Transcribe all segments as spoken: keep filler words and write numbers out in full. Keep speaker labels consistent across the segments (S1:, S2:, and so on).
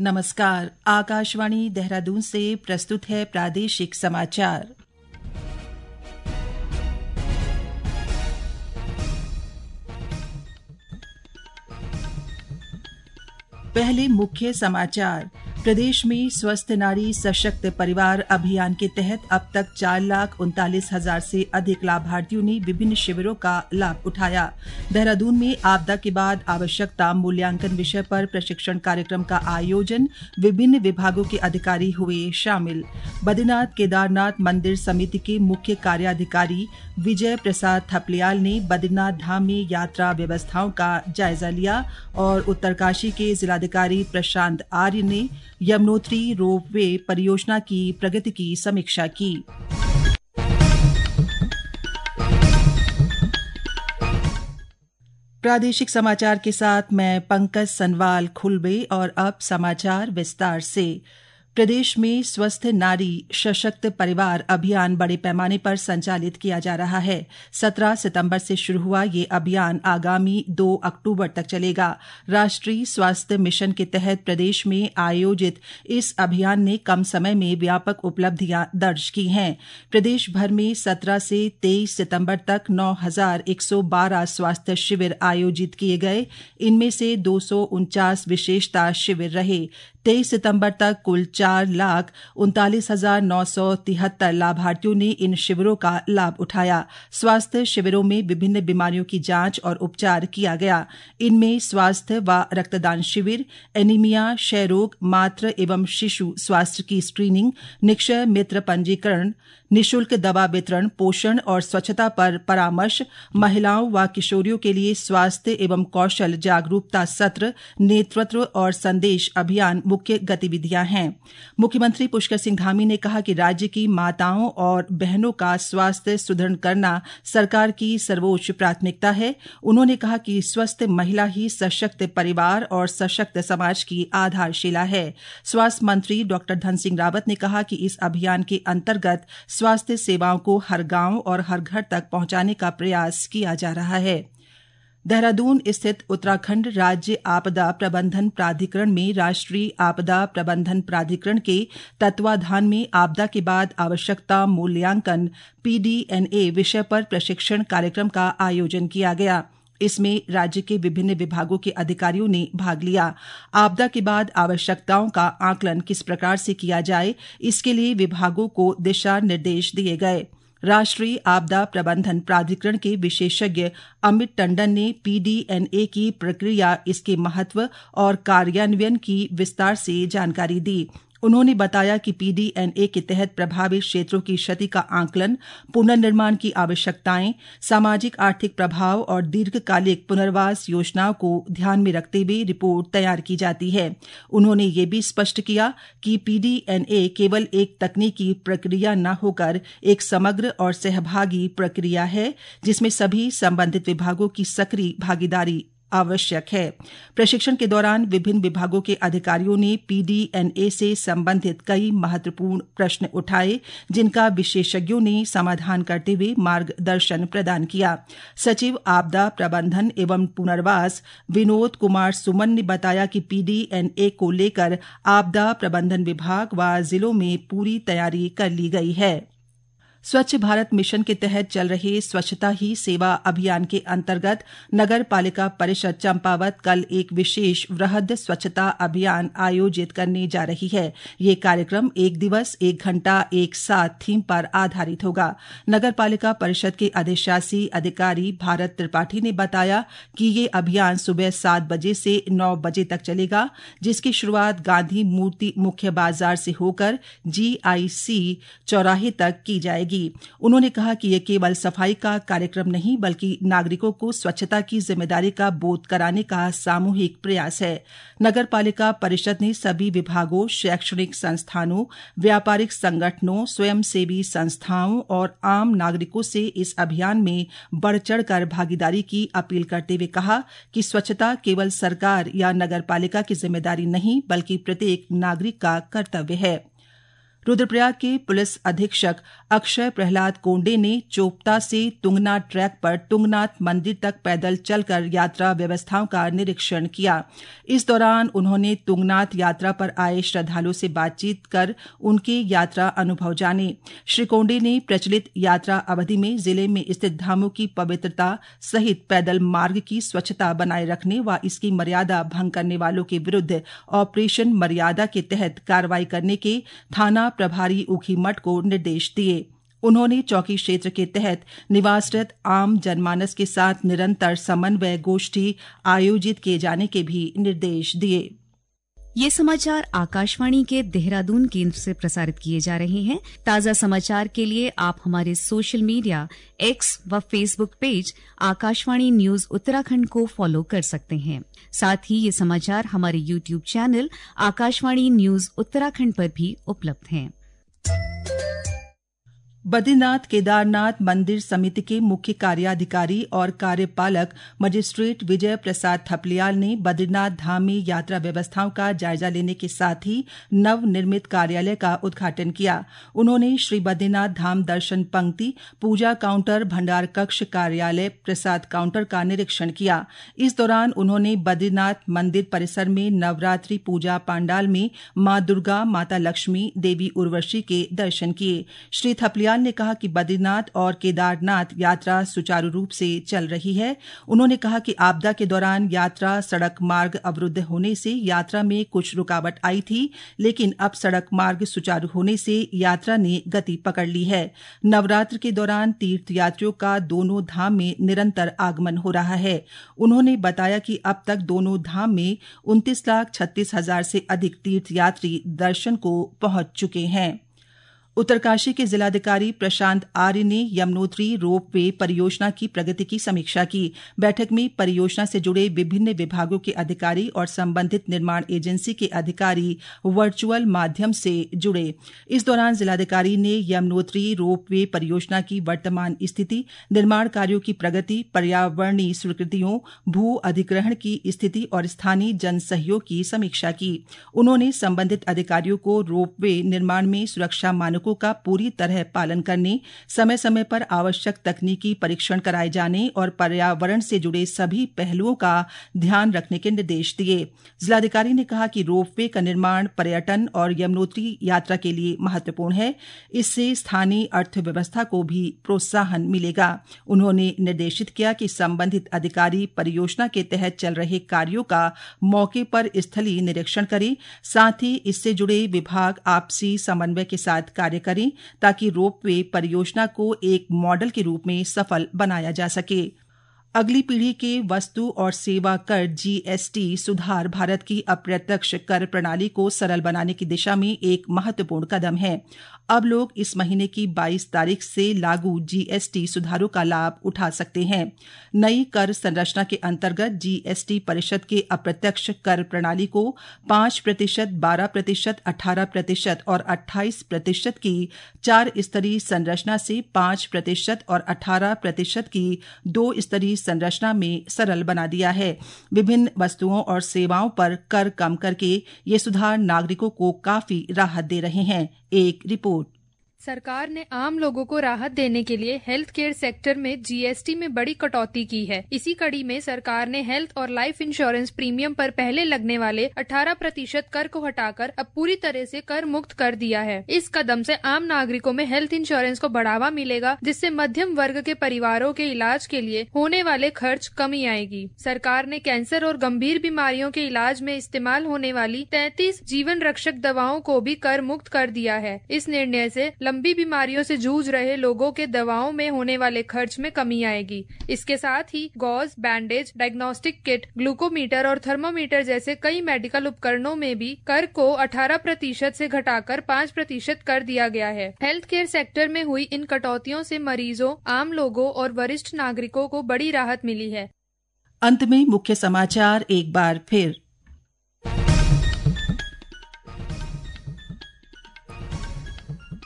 S1: नमस्कार। आकाशवाणी देहरादून से प्रस्तुत है प्रादेशिक समाचार। पहले मुख्य समाचार। प्रदेश में स्वस्थ नारी सशक्त परिवार अभियान के तहत अब तक चार लाख उनतालीस हजार से अधिक लाभार्थियों ने विभिन्न शिविरों का लाभ उठाया। देहरादून में आपदा के बाद आवश्यकता मूल्यांकन विषय पर प्रशिक्षण कार्यक्रम का आयोजन, विभिन्न विभागों के अधिकारी हुए शामिल। बद्रीनाथ केदारनाथ मंदिर समिति के मुख्य कार्याधिकारी विजय प्रसाद थपलियाल ने बद्रीनाथ धाम में यात्रा व्यवस्थाओं का जायजा लिया और उत्तरकाशी के जिलाधिकारी प्रशांत आर्य ने यमुनोत्री रोपवे परियोजना की प्रगति की समीक्षा की। प्रादेशिक समाचार के साथ मैं पंकज सनवाल खुलबे। और अब समाचार विस्तार से। प्रदेश में स्वस्थ नारी सशक्त परिवार अभियान बड़े पैमाने पर संचालित किया जा रहा है। सत्रह सितंबर से शुरू हुआ ये अभियान आगामी दो अक्टूबर तक चलेगा। राष्ट्रीय स्वास्थ्य मिशन के तहत प्रदेश में आयोजित इस अभियान ने कम समय में व्यापक उपलब्धियां दर्ज की हैं। प्रदेश भर में सत्रह से तेईस सितंबर तक नौ हजार एक सौ बारह स्वास्थ्य शिविर आयोजित किए गए। इनमें से दो सौ उनचास विशेषता शिविर रहे। तेईस सितंबर तक कुल चार लाख उनतालीस हजार नौ सौ तिहत्तर लाभार्थियों ने इन शिविरों का लाभ उठाया। स्वास्थ्य शिविरों में विभिन्न बीमारियों की जांच और उपचार किया गया। इनमें स्वास्थ्य व रक्तदान शिविर, एनीमिया, क्षय रोग, मातृ एवं शिशु स्वास्थ्य की स्क्रीनिंग, निक्षय मित्र पंजीकरण, निशुल्क दवा वितरण, पोषण और स्वच्छता पर परामर्श, महिलाओं व किशोरियों के लिए स्वास्थ्य एवं कौशल जागरूकता सत्र, नेतृत्व और संदेश अभियान मुख्य गतिविधियां हैं। मुख्यमंत्री पुष्कर सिंह धामी ने कहा कि राज्य की माताओं और बहनों का स्वास्थ्य सुदृढ़ करना सरकार की सर्वोच्च प्राथमिकता है। उन्होंने कहा कि स्वस्थ महिला ही सशक्त परिवार और सशक्त समाज की आधारशिला है। स्वास्थ्य मंत्री डॉक्टर धन सिंह रावत ने कहा कि इस अभियान के अंतर्गत स्वास्थ्य सेवाओं को हर गांव और हर घर तक पहुंचाने का प्रयास किया जा रहा है। देहरादून स्थित उत्तराखंड राज्य आपदा प्रबंधन प्राधिकरण में राष्ट्रीय आपदा प्रबंधन प्राधिकरण के तत्वाधान में आपदा के बाद आवश्यकता मूल्यांकन पी डी एन ए विषय पर प्रशिक्षण कार्यक्रम का आयोजन किया गया। इसमें राज्य के विभिन्न विभागों के अधिकारियों ने भाग लिया। आपदा के बाद आवश्यकताओं का आकलन किस प्रकार से किया जाए, इसके लिए विभागों को दिशा निर्देश दिए गए। राष्ट्रीय आपदा प्रबंधन प्राधिकरण के विशेषज्ञ अमित टंडन ने पी डी एन ए की प्रक्रिया, इसके महत्व और कार्यान्वयन की विस्तार से जानकारी दी। उन्होंने बताया कि पी डी एन ए के तहत प्रभावित क्षेत्रों की क्षति का आकलन, पुनर्निर्माण की आवश्यकताएं, सामाजिक आर्थिक प्रभाव और दीर्घकालिक पुनर्वास योजनाओं को ध्यान में रखते हुए रिपोर्ट तैयार की जाती है। उन्होंने ये भी स्पष्ट किया कि पी डी एन ए केवल एक तकनीकी प्रक्रिया न होकर एक समग्र और सहभागी प्रक्रिया है, जिसमें सभी संबंधित विभागों की सक्रिय भागीदारी आवश्यक है। प्रशिक्षण के दौरान विभिन्न विभागों के अधिकारियों ने पी डी एन ए से संबंधित कई महत्वपूर्ण प्रश्न उठाए, जिनका विशेषज्ञों ने समाधान करते हुए मार्गदर्शन प्रदान किया। सचिव आपदा प्रबंधन एवं पुनर्वास विनोद कुमार सुमन ने बताया कि पी डी एन ए को लेकर आपदा प्रबंधन विभाग व जिलों में पूरी तैयारी कर ली गई है। स्वच्छ भारत मिशन के तहत चल रहे स्वच्छता ही सेवा अभियान के अंतर्गत नगर पालिका परिषद चंपावत कल एक विशेष वृहद स्वच्छता अभियान आयोजित करने जा रही है। ये कार्यक्रम एक दिवस एक घंटा एक साथ थीम पर आधारित होगा। नगर पालिका परिषद के अधिशासी अधिकारी भारत त्रिपाठी ने बताया कि ये अभियान सुबह सात बजे से नौ बजे तक चलेगा, जिसकी शुरुआत गांधी मूर्ति मुख्य बाजार से होकर जी आई सी चौराहे तक की जाएगी। उन्होंने कहा कि ये केवल सफाई का कार्यक्रम नहीं, बल्कि नागरिकों को स्वच्छता की जिम्मेदारी का बोध कराने का सामूहिक प्रयास है। नगर पालिका परिषद ने सभी विभागों, शैक्षणिक संस्थानों, व्यापारिक संगठनों, स्वयंसेवी संस्थाओं और आम नागरिकों से इस अभियान में बढ़ चढ़कर भागीदारी की अपील करते हुए कहा कि स्वच्छता केवल सरकार या नगर पालिका की जिम्मेदारी नहीं, बल्कि प्रत्येक नागरिक का कर्तव्य है। रुद्रप्रयाग के पुलिस अधीक्षक अक्षय प्रहलाद कोंडे ने चोपता से तुंगनाथ ट्रैक पर तुंगनाथ मंदिर तक पैदल चलकर यात्रा व्यवस्थाओं का निरीक्षण किया। इस दौरान उन्होंने तुंगनाथ यात्रा पर आए श्रद्धालुओं से बातचीत कर उनके यात्रा अनुभव जाने। श्री कोंडे ने प्रचलित यात्रा अवधि में जिले में स्थित धामों की पवित्रता सहित पैदल मार्ग की स्वच्छता बनाए रखने व इसकी मर्यादा भंग करने वालों के विरुद्ध ऑपरेशन मर्यादा के तहत कार्रवाई करने के थाना प्रभारी ऊखीमठ को निर्देश दिए। उन्होंने चौकी क्षेत्र के तहत निवासरत आम जनमानस के साथ निरंतर समन्वय गोष्ठी आयोजित किए जाने के भी निर्देश दिए।
S2: ये समाचार आकाशवाणी के देहरादून केंद्र से प्रसारित किए जा रहे हैं। ताज़ा समाचार के लिए आप हमारे सोशल मीडिया एक्स व Facebook page Akashvani news Uttarakhand को फॉलो कर सकते हैं। साथ ही ये समाचार हमारे YouTube channel Akashvani news Uttarakhand पर भी उपलब्ध हैं।
S1: बद्रीनाथ केदारनाथ मंदिर समिति के मुख्य कार्याधिकारी और कार्यपालक मजिस्ट्रेट विजय प्रसाद थपलियाल ने बद्रीनाथ धाम में यात्रा व्यवस्थाओं का जायजा लेने के साथ ही नव निर्मित कार्यालय का उद्घाटन किया। उन्होंने श्री बद्रीनाथ धाम दर्शन पंक्ति, पूजा काउंटर, भंडार कक्ष, कार्यालय, प्रसाद काउंटर का निरीक्षण किया। इस दौरान उन्होंने बद्रीनाथ मंदिर परिसर में नवरात्रि पूजा पांडाल में मां दुर्गा, माता लक्ष्मी, देवी उर्वशी के दर्शन किए। श्री थपलियाल ने कहा कि बद्रीनाथ और केदारनाथ यात्रा सुचारू रूप से चल रही है। उन्होंने कहा कि आपदा के दौरान यात्रा सड़क मार्ग अवरुद्ध होने से यात्रा में कुछ रुकावट आई थी, लेकिन अब सड़क मार्ग सुचारू होने से यात्रा ने गति पकड़ ली है। नवरात्र के दौरान तीर्थयात्रियों का दोनों धाम में निरंतर आगमन हो रहा है। उन्होंने बताया कि अब तक दोनों धाम में उनतीस लाख छत्तीस हजार से अधिक तीर्थयात्री दर्शन को पहुंच चुके हैं। उत्तरकाशी के जिलाधिकारी प्रशांत आर्य ने यमुनोत्री रोपवे परियोजना की प्रगति की समीक्षा की। बैठक में परियोजना से जुड़े विभिन्न विभागों के अधिकारी और संबंधित निर्माण एजेंसी के अधिकारी वर्चुअल माध्यम से जुड़े। इस दौरान जिलाधिकारी ने यमुनोत्री रोपवे परियोजना की वर्तमान स्थिति, निर्माण कार्यों की प्रगति, पर्यावरणीय स्वीकृतियों, भू अधिग्रहण की स्थिति और स्थानीय जन सहयोग की समीक्षा की। उन्होंने संबंधित अधिकारियों को रोपवे निर्माण में सुरक्षा मानकों का पूरी तरह पालन करने, समय समय पर आवश्यक तकनीकी परीक्षण कराए जाने और पर्यावरण से जुड़े सभी पहलुओं का ध्यान रखने के निर्देश दिए। जिलाधिकारी ने कहा कि रोपवे का निर्माण पर्यटन और यमुनोत्री यात्रा के लिए महत्वपूर्ण है। इससे स्थानीय अर्थव्यवस्था को भी प्रोत्साहन मिलेगा। उन्होंने निर्देशित किया कि संबंधित अधिकारी परियोजना के तहत चल रहे कार्यों का मौके पर स्थलीय निरीक्षण करें, साथ ही इससे जुड़े विभाग आपसी समन्वय के साथ कार्य करें ताकि रोपवे परियोजना को एक मॉडल के रूप में सफल बनाया जा सके। अगली पीढ़ी के वस्तु और सेवा कर जीएसटी सुधार भारत की अप्रत्यक्ष कर प्रणाली को सरल बनाने की दिशा में एक महत्वपूर्ण कदम है। अब लोग इस महीने की बाईस तारीख से लागू जीएसटी सुधारों का लाभ उठा सकते हैं। नई कर संरचना के अंतर्गत जीएसटी परिषद के अप्रत्यक्ष कर प्रणाली को पांच प्रतिशत, बारह प्रतिशत, अठारह प्रतिशत और अट्ठाईस प्रतिशत की चार स्तरीय संरचना से पांच प्रतिशत और अठारह प्रतिशत की दो स्तरीय संरचना में सरल बना दिया है। विभिन्न वस्तुओं और सेवाओं पर कर कम करके ये सुधार नागरिकों को काफी राहत दे रहे हैं। एक रिपोर्ट।
S3: सरकार ने आम लोगों को राहत देने के लिए हेल्थ केयर सेक्टर में जीएसटी में बड़ी कटौती की है। इसी कड़ी में सरकार ने हेल्थ और लाइफ इंश्योरेंस प्रीमियम पर पहले लगने वाले अठारह प्रतिशत कर को हटाकर अब पूरी तरह से कर मुक्त कर दिया है। इस कदम से आम नागरिकों में हेल्थ इंश्योरेंस को बढ़ावा मिलेगा, जिससे मध्यम वर्ग के परिवारों के इलाज के लिए होने वाले खर्च कमी आएगी। सरकार ने कैंसर और गंभीर बीमारियों के इलाज में इस्तेमाल होने वाली तैंतीस जीवन रक्षक दवाओं को भी कर मुक्त कर दिया है। इस निर्णय से लंबी बीमारियों से जूझ रहे लोगों के दवाओं में होने वाले खर्च में कमी आएगी। इसके साथ ही gauze, bandage, diagnostic kit, glucometer और थर्मोमीटर जैसे कई मेडिकल उपकरणों में भी कर को अठारह प्रतिशत से घटाकर पाँच प्रतिशत कर दिया गया है। हेल्थ केयर सेक्टर में हुई इन कटौतियों से मरीजों, आम लोगों और वरिष्ठ नागरिकों को बड़ी राहत मिली है।
S1: अंत में मुख्य समाचार एक बार फिर।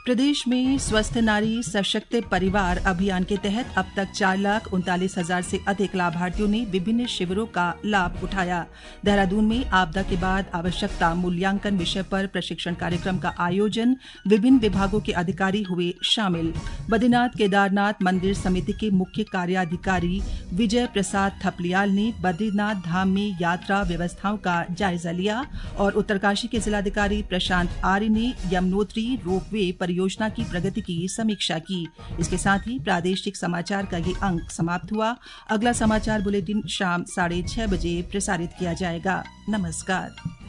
S1: प्रदेश में स्वस्थ नारी सशक्त परिवार अभियान के तहत अब तक चार लाख उनतालीस हजार से अधिक लाभार्थियों ने विभिन्न शिविरों का लाभ उठाया। देहरादून में आपदा के बाद आवश्यकता मूल्यांकन विषय पर प्रशिक्षण कार्यक्रम का आयोजन, विभिन्न विभागों के अधिकारी हुए शामिल। बद्रीनाथ केदारनाथ मंदिर समिति के मुख्य कार्याधिकारी विजय प्रसाद थपलियाल ने बद्रीनाथ धाम में यात्रा व्यवस्थाओं का जायजा लिया और उत्तरकाशी के जिलाधिकारी प्रशांत आर्य ने यमुनोत्री रोपवे योजना की प्रगति की समीक्षा की। इसके साथ ही प्रादेशिक समाचार का ये अंक समाप्त हुआ। अगला समाचार बुलेटिन शाम साढ़े छह बजे प्रसारित किया जाएगा। नमस्कार।